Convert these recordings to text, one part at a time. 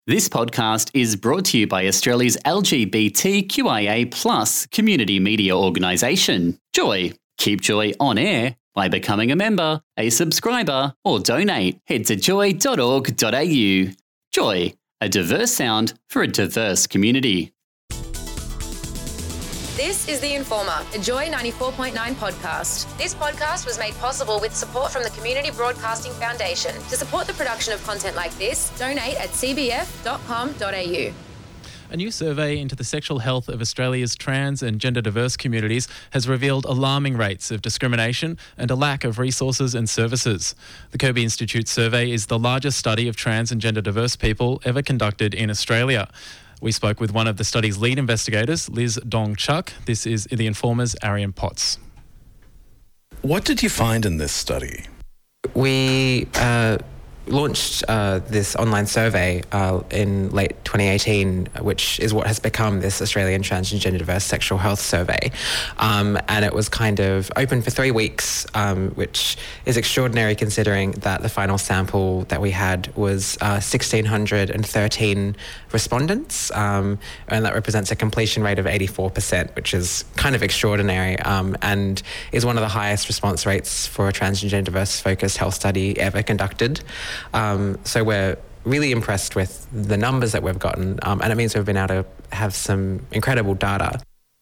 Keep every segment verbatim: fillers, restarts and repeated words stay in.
This podcast is brought to you by Australia's L G B T Q I A plus community media organisation, Joy. Keep Joy on air by becoming a member, a subscriber, or donate. Head to joy dot org dot a u. Joy, a diverse sound for a diverse community. This is The Informer, a Joy ninety-four point nine podcast. This podcast was made possible with support from the Community Broadcasting Foundation. To support the production of content like this, donate at c b f dot com dot a u. A new survey into the sexual health of Australia's trans and gender diverse communities has revealed alarming rates of discrimination and a lack of resources and services. The Kirby Institute survey is the largest study of trans and gender diverse people ever conducted in Australia. We spoke with one of the study's lead investigators, Liz Dong-Chuck. This is The Informer's Arian Potts. What did you find in this study? We uh, launched uh, this online survey uh, in late twenty eighteen, which is what has become this Australian Trans and Gender Diverse Sexual Health Survey. Um, and it was kind of open for three weeks, um, which is extraordinary considering that the final sample that we had was uh, one thousand six hundred thirteen respondents, um, and that represents a completion rate of eighty-four percent, which is kind of extraordinary, um, and is one of the highest response rates for a trans and gender diverse focused health study ever conducted. Um, so we're really impressed with the numbers that we've gotten, um, and it means we've been able to have some incredible data.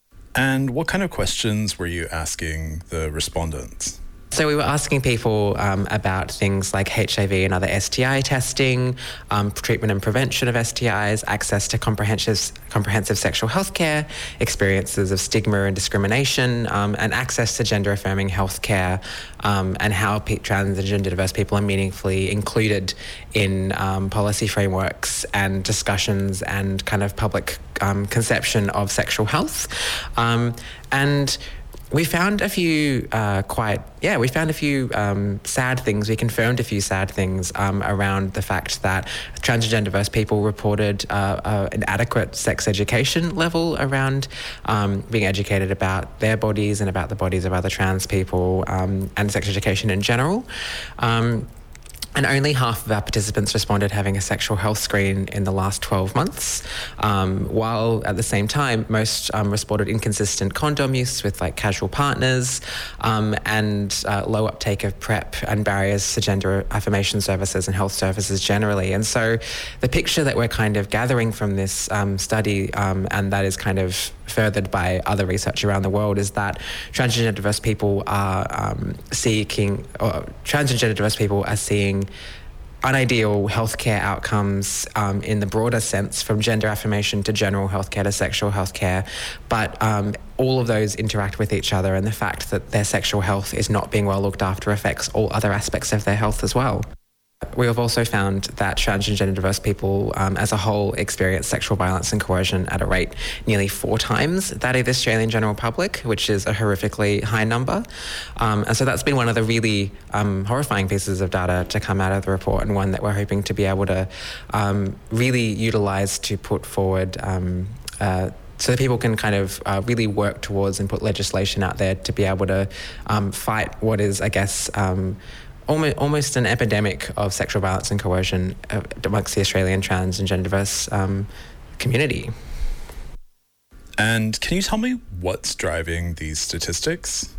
And what kind of questions were you asking the respondents? So we were asking people um, about things like H I V and other S T I testing, um, treatment and prevention of S T Is, access to comprehensive comprehensive sexual health care, experiences of stigma and discrimination, um, and access to gender-affirming health care, um, and how pe- trans and gender diverse people are meaningfully included in um, policy frameworks and discussions and kind of public um, conception of sexual health. Um, and We found a few uh, quite, yeah, we found a few um, sad things. We confirmed a few sad things um, around the fact that trans and gender diverse people reported uh, uh, an adequate sex education level around um, being educated about their bodies and about the bodies of other trans people, um, and sex education in general. Um, And only half of our participants responded having a sexual health screen in the last twelve months, um, while at the same time, most um, responded inconsistent condom use with like casual partners, um, and uh, low uptake of PrEP and barriers to gender affirmation services and health services generally. And so the picture that we're kind of gathering from this um, study, um, and that is kind of furthered by other research around the world, is that trans and gender diverse people are um, seeking, or trans and gender diverse people are seeing unideal healthcare outcomes um, in the broader sense, from gender affirmation to general healthcare to sexual healthcare, but um, all of those interact with each other, and the fact that their sexual health is not being well looked after affects all other aspects of their health as well. We have also found that trans and gender diverse people um, as a whole experience sexual violence and coercion at a rate nearly four times that of the Australian general public, which is a horrifically high number. Um, and so that's been one of the really um, horrifying pieces of data to come out of the report, and one that we're hoping to be able to um, really utilise to put forward um, uh, so that people can kind of uh, really work towards and put legislation out there to be able to um, fight what is, I guess, um, almost an epidemic of sexual violence and coercion amongst the Australian trans and gender diverse um, community. And can you tell me what's driving these statistics?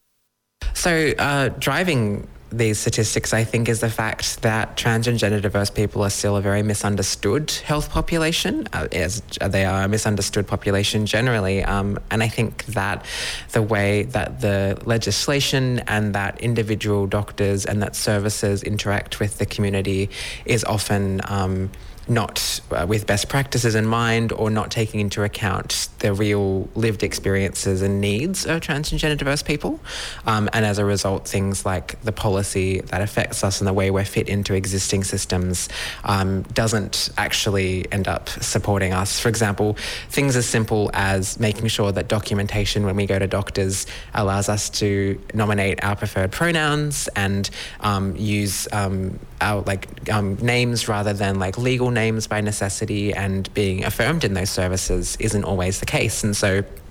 So uh, driving these statistics, I think, is the fact that trans and gender diverse people are still a very misunderstood health population, uh, as they are a misunderstood population generally. Um, and I think that the way that the legislation and that individual doctors and that services interact with the community is often um, not uh, with best practices in mind, or not taking into account the real lived experiences and needs of trans and gender diverse people. Um, and as a result, things like the policy that affects us and the way we're fit into existing systems um, doesn't actually end up supporting us. For example, things as simple as making sure that documentation when we go to doctors allows us to nominate our preferred pronouns and um, use um, our like um, names rather than like legal names by necessity, and being affirmed in those services isn't always the case. And so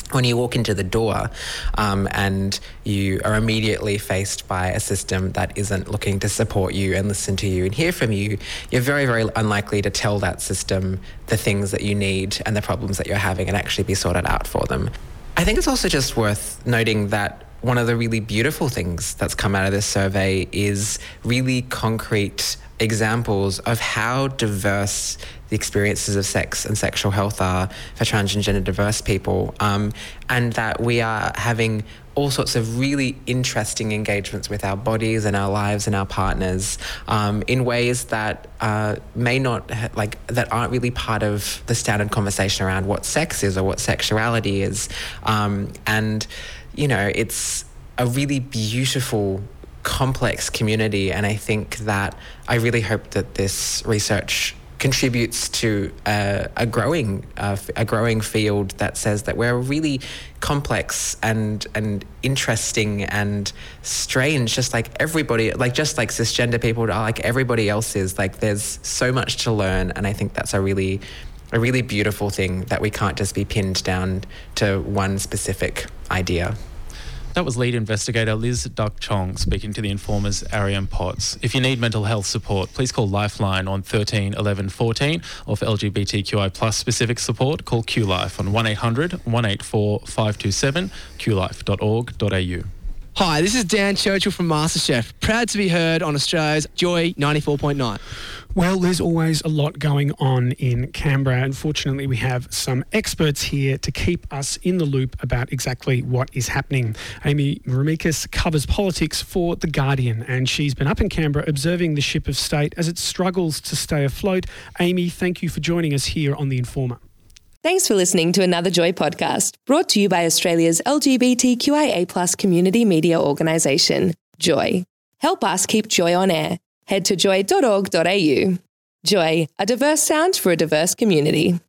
when you walk into the door um, and you are immediately faced by a system that isn't looking to support you and listen to you and hear from you, you're very, very unlikely to tell that system the things that you need and the problems that you're having and actually be sorted out for them. I think it's also just worth noting that one of the really beautiful things that's come out of this survey is really concrete examples of how diverse the experiences of sex and sexual health are for trans and gender diverse people, um, and that we are having all sorts of really interesting engagements with our bodies and our lives and our partners um, in ways that uh, may not, ha- like, that aren't really part of the standard conversation around what sex is or what sexuality is. Um, and, you know, it's a really beautiful, complex community, and I think that I really hope that this research contributes to a, a growing uh, a growing field that says that we're really complex and and interesting and strange, just like everybody, like just like cisgender people are, like everybody else is. Like, there's so much to learn, and I think that's a really a really beautiful thing, that we can't just be pinned down to one specific idea. That was lead investigator Liz Duck Chong speaking to the Informer's Ariane Potts. If you need mental health support, please call Lifeline on thirteen eleven fourteen, or for L G B T Q I plus specific support, call Q Life on one eight hundred, one eight four, five two seven, q life dot org dot a u. Hi, this is Dan Churchill from MasterChef, proud to be heard on Australia's Joy ninety-four point nine. Well, there's always a lot going on in Canberra. Unfortunately, we have some experts here to keep us in the loop about exactly what is happening. Amy Ramikis covers politics for The Guardian, and she's been up in Canberra observing the ship of state as it struggles to stay afloat. Amy, thank you for joining us here on The Informer. Thanks for listening to another Joy podcast, brought to you by Australia's L G B T Q I A plus community media organisation, Joy. Help us keep Joy on air. Head to joy dot org dot a u. Joy, a diverse sound for a diverse community.